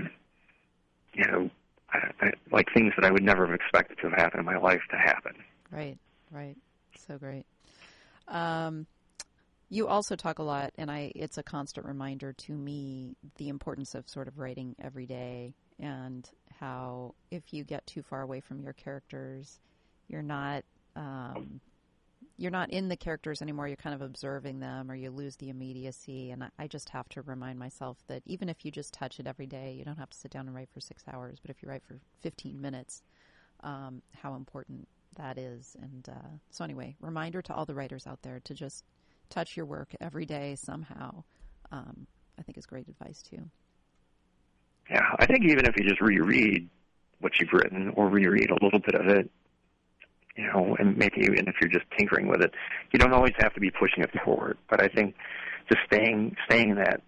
you know, I, I, like things that I would never have expected to have happened in my life to happen.
Right, right, so great. Um, You also talk a lot, and I it's a constant reminder to me, the importance of sort of writing every day, and how if you get too far away from your characters, you're not um, you're not in the characters anymore. You're kind of observing them, or you lose the immediacy. And I, I just have to remind myself that even if you just touch it every day, you don't have to sit down and write for six hours. But if you write for fifteen minutes, um, how important that is. And uh, so anyway, reminder to all the writers out there to just touch your work every day somehow, um, I think is great advice too.
Yeah, I think even if you just reread what you've written, or reread a little bit of it, you know, and maybe even if you're just tinkering with it, you don't always have to be pushing it forward. But I think just staying, staying in that,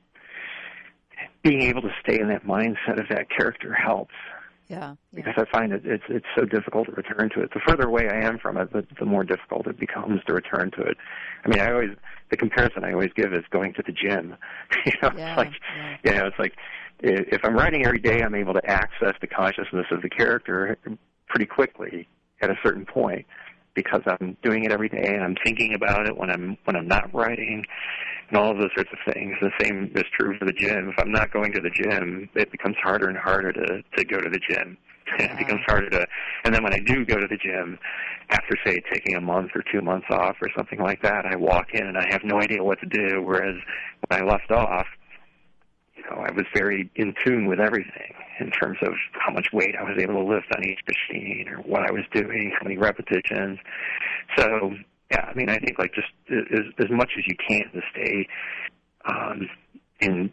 being able to stay in that mindset of that character helps.
Yeah, yeah.
Because I find it it's it's so difficult to return to it. The further away I am from it, the, the more difficult it becomes to return to it. I mean, I always the comparison I always give is going to the gym. you know,
yeah,
it's like
yeah.
you know, it's like if I'm writing every day, I'm able to access the consciousness of the character pretty quickly at a certain point, because I'm doing it every day and I'm thinking about it when I'm when I'm not writing, and all of those sorts of things. The same is true for the gym. If I'm not going to the gym, it becomes harder and harder to, to go to the gym.
Yeah.
It becomes harder to, and then when I do go to the gym, after, say, taking a month or two months off or something like that, I walk in and I have no idea what to do, whereas when I left off, you know, I was very in tune with everything in terms of how much weight I was able to lift on each machine, or what I was doing, how many repetitions. So, yeah, I mean, I think like just as, as much as you can to stay um, in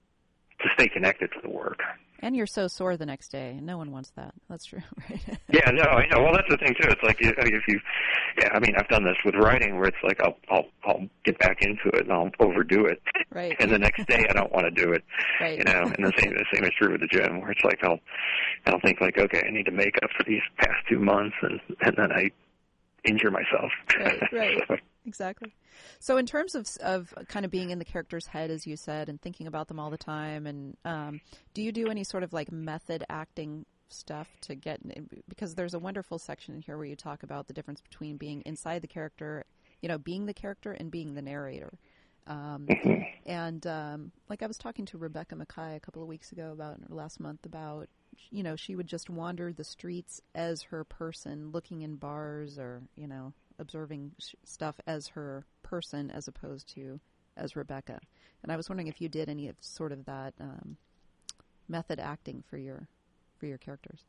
to stay connected to the work.
And you're so sore the next day, and no one wants that. That's true, right?
Yeah, no, I know. Well, that's the thing too. It's like I mean, if you, yeah, I mean, I've done this with writing, where it's like I'll I'll I'll get back into it and I'll overdo it,
right?
And the next day I don't want to do it,
right?
You know. And the same the same is true with the gym, where it's like I'll I'll think like, okay, I need to make up for these past two months, and and then I injure myself.
Right, right.
so.
Exactly. So in terms of of kind of being in the character's head, as you said, and thinking about them all the time, and um, do you do any sort of like method acting stuff to get, because there's a wonderful section in here where you talk about the difference between being inside the character, you know, being the character and being the narrator. Um,
mm-hmm.
And um, like I was talking to Rebecca Mackay a couple of weeks ago about, or last month, about, you know, she would just wander the streets as her person, looking in bars, or, you know, observing sh- stuff as her person as opposed to as Rebecca. And I was wondering if you did any of sort of that um, method acting for your for your characters.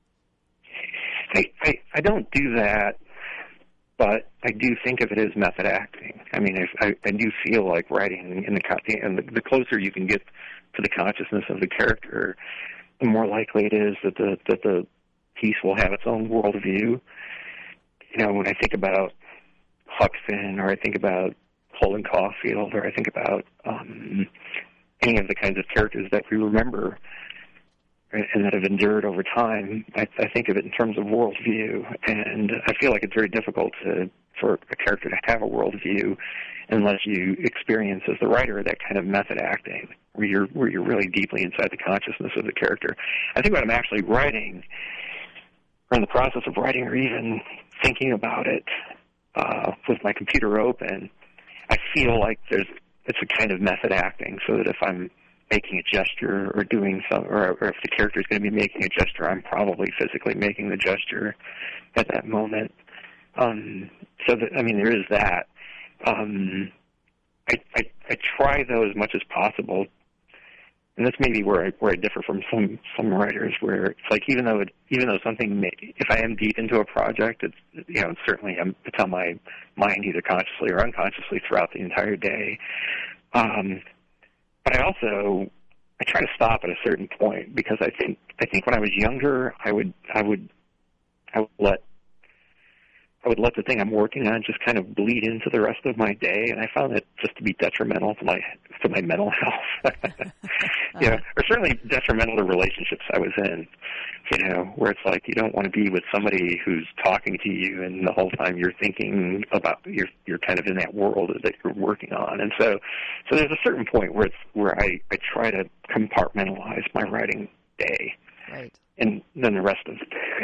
I, I I don't do that, but I do think of it as method acting. I mean, if, I, I do feel like writing in the and the, the closer you can get to the consciousness of the character, the more likely it is that the that the piece will have its own worldview. You know, when I think about Huck Finn, or I think about Holden Caulfield, or I think about um, any of the kinds of characters that we remember and that have endured over time, I, I think of it in terms of worldview, and I feel like it's very difficult to, for a character to have a worldview unless you experience as the writer that kind of method acting, where you're where you're really deeply inside the consciousness of the character. I think when I'm actually writing, or in the process of writing, or even thinking about it uh, with my computer open, I feel like there's it's a kind of method acting, so that if I'm making a gesture or doing some, or, or if the character is going to be making a gesture, I'm probably physically making the gesture at that moment. Um, so, that, I mean, there is that. Um, I, I, I try, though, as much as possible, and that's maybe where I, where I differ from some, some writers, where it's like even though it, even though something, may, if I am deep into a project, it's, you know, certainly I'm, it's on my mind either consciously or unconsciously throughout the entire day. Um, But I also I try to stop at a certain point, because I think I think when I was younger, I would I would I would let I would let the thing I'm working on just kind of bleed into the rest of my day, and I found it just to be detrimental to my to my mental health. you know, or certainly detrimental to relationships I was in. You know, where it's like you don't want to be with somebody who's talking to you, and the whole time you're thinking about you're you're kind of in that world that you're working on. And so, so there's a certain point where it's where I I try to compartmentalize my writing day,
right,
and then the rest of the day.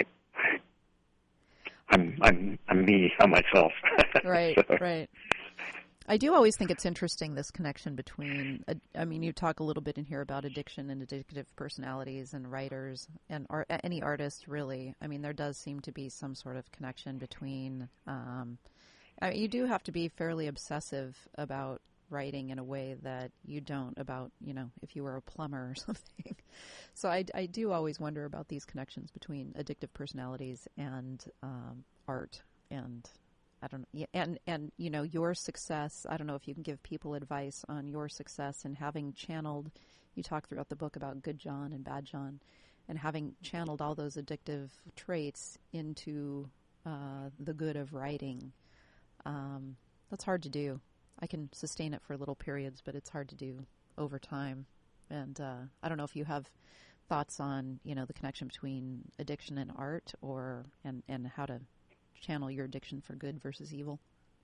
I'm I'm I'm me, I'm myself.
Right,
so.
right. I do always think it's interesting, this connection between, I mean, you talk a little bit in here about addiction and addictive personalities and writers and art, any artist, really. I mean, there does seem to be some sort of connection between, um, I mean, you do have to be fairly obsessive about writing in a way that you don't about, you know, if you were a plumber or something. So I, I do always wonder about these connections between addictive personalities and um, art and I don't know, and, and, you know, your success, I don't know if you can give people advice on your success in having channeled, you talk throughout the book about good John and bad John, and having channeled all those addictive traits into uh, the good of writing. Um, that's hard to do. I can sustain it for little periods, but it's hard to do over time. And uh, I don't know if you have thoughts on, you know, the connection between addiction and art, or and, and how to channel your addiction for good versus evil.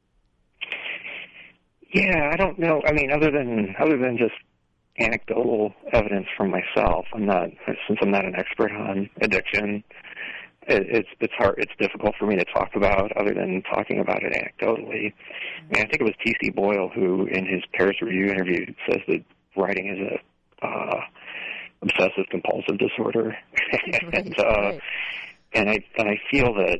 Yeah, I don't know. I mean, other than other than just anecdotal evidence from myself, I'm not since I'm not an expert on addiction. It, it's it's hard. It's difficult for me to talk about other than talking about it anecdotally. Mm-hmm. I mean, I think it was T C Boyle who, in his Paris Review interview, says that writing is a uh, obsessive compulsive disorder,
right,
and uh,
right.
and I and I feel that.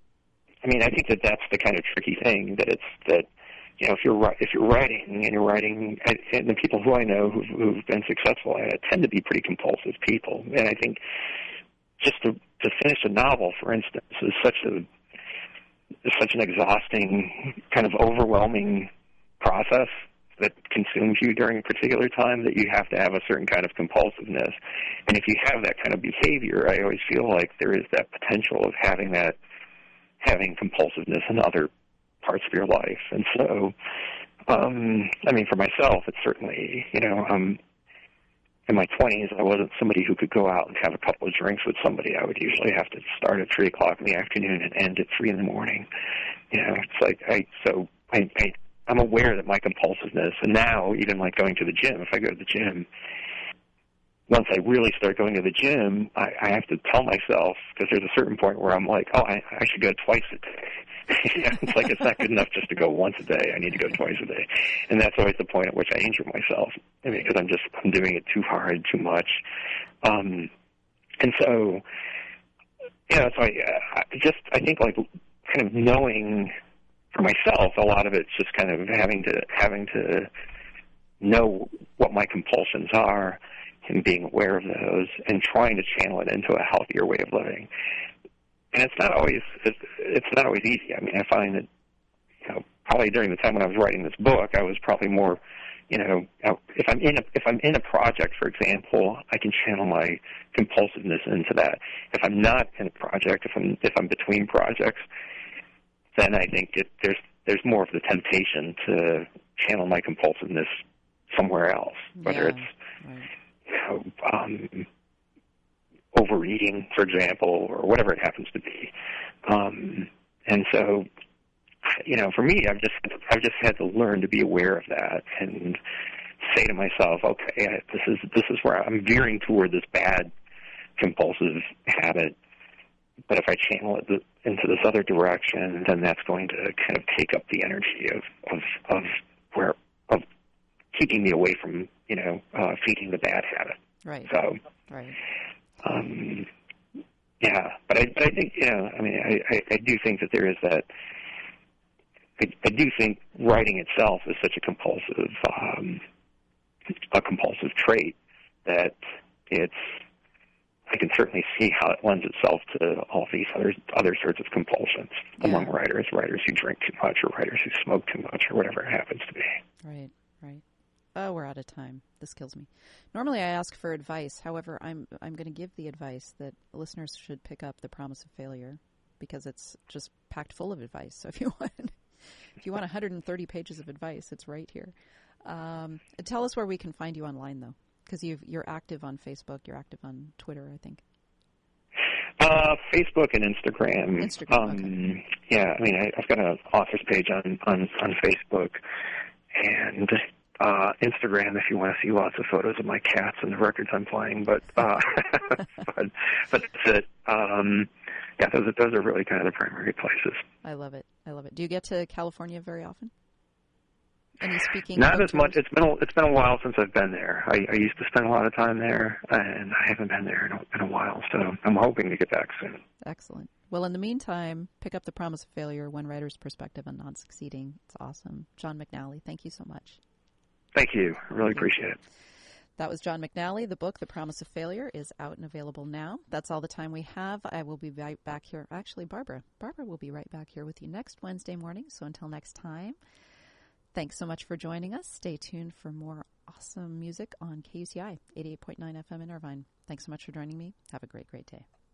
I mean, I think that that's the kind of tricky thing, that it's that, you know, if you're if you're writing and you're writing, and the people who I know who've, who've been successful at it tend to be pretty compulsive people. And I think just to, to finish a novel, for instance, is such a is such an exhausting, kind of overwhelming process that consumes you during a particular time, that you have to have a certain kind of compulsiveness. And if you have that kind of behavior, I always feel like there is that potential of having that having compulsiveness in other parts of your life. And so, um, I mean, for myself, it's certainly, you know, um, in my twenties, I wasn't somebody who could go out and have a couple of drinks with somebody. I would usually have to start at three o'clock in the afternoon and end at three in the morning. You know, it's like, I, so I, I, I'm aware that my compulsiveness, and now even like going to the gym, if I go to the gym, once I really start going to the gym, I, I have to tell myself, because there's a certain point where I'm like, oh, I, I should go twice a day. It's like it's not good enough just to go once a day. I need to go twice a day. And that's always the point at which I injure myself. I mean, because I'm just, I'm doing it too hard, too much. Um, and so, you know, so I, I just, I think like kind of knowing for myself, a lot of it's just kind of having to, having to know what my compulsions are, and being aware of those, and trying to channel it into a healthier way of living. And it's not always it's, it's not always easy. I mean, I find that, you know, probably during the time when I was writing this book, I was probably more, you know, if I'm in a if I'm in a project, for example, I can channel my compulsiveness into that. If I'm not in a project, if I'm if I'm between projects, then I think it, there's there's more of the temptation to channel my compulsiveness somewhere else, whether
yeah,
it's
right.
you know, um, overeating, for example, or whatever it happens to be. Um, and so, you know, for me, I've just I've just had to learn to be aware of that and say to myself, okay, I, this is this is where I'm veering toward this bad compulsive habit. But if I channel it into this other direction, then that's going to kind of take up the energy of of, of where of keeping me away from, you know, uh, feeding the bad habit.
Right.
So,
right.
Um, yeah, but I, but I think, you know, I mean, I, I, I do think that there is that. I, I do think writing itself is such a compulsive, um, a compulsive trait that it's. I can certainly see how it lends itself to all these other other sorts of compulsions
yeah.
among writers, writers who drink too much or writers who smoke too much or whatever it happens to be.
Right, right. Oh, we're out of time. This kills me. Normally I ask for advice. However, I'm I'm going to give the advice that listeners should pick up The Promise of Failure because it's just packed full of advice. So if you want if you want one hundred thirty pages of advice, it's right here. Um, tell us where we can find you online, though. Because you're active on Facebook, you're active on Twitter, I think.
Uh, Facebook and Instagram.
Instagram,
um,
okay.
Yeah, I mean, I, I've got an author's page on, on, on Facebook and uh, Instagram if you want to see lots of photos of my cats and the records I'm playing. But uh, but, but that's it. Um, yeah, those are, those are really kind of the primary places.
I love it. I love it. Do you get to California very often? Any speaking?
Not as much. It's been a, it's been a while since I've been there. I, I used to spend a lot of time there, and I haven't been there in a, in a while. So I'm hoping to get back soon.
Excellent. Well, in the meantime, pick up The Promise of Failure: One Writer's Perspective on Non-Succeeding. It's awesome. John McNally, thank you so much.
Thank you. I really appreciate it.
That was John McNally. The book, The Promise of Failure, is out and available now. That's all the time we have. I will be right back here. Actually, Barbara. Barbara will be right back here with you next Wednesday morning. So until next time. Thanks so much for joining us. Stay tuned for more awesome music on K U C I, eighty-eight point nine F M in Irvine. Thanks so much for joining me. Have a great, great day.